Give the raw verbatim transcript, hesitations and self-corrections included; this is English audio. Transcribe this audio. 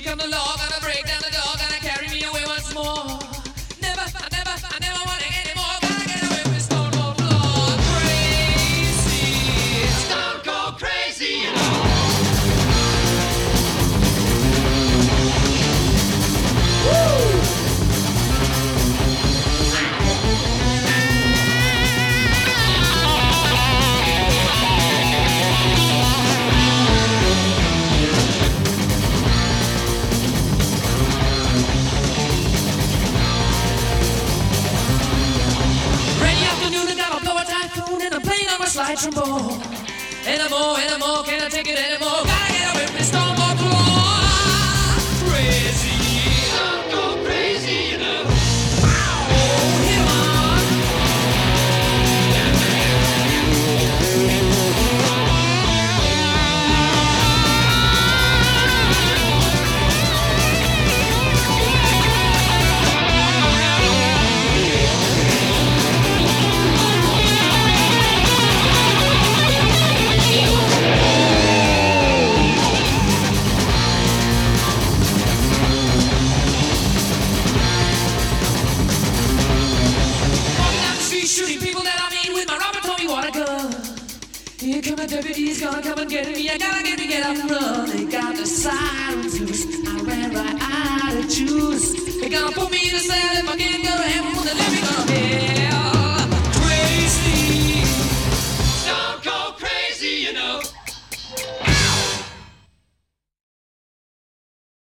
come the law, gonna break down the door, gonna carry me away once more. Never, I never, I never want it anymore. Gotta get away from Stone Cold Floor. Crazy, Stone Cold Crazy, you know. Woo! Slide trombone. Anymore, anymore, can't I take it anymore? Gotta get away from the Stone Cold Floor. Crazy, Stone Cold Crazy, you know. Oh, hit 'em on. Shooting people that I mean with my Robert Tommy water gun. Here come the deputies, gonna come and get me. I gotta get me, get up and run. They got the sirens loose. I ran right out of juice. They gonna put me in a cell.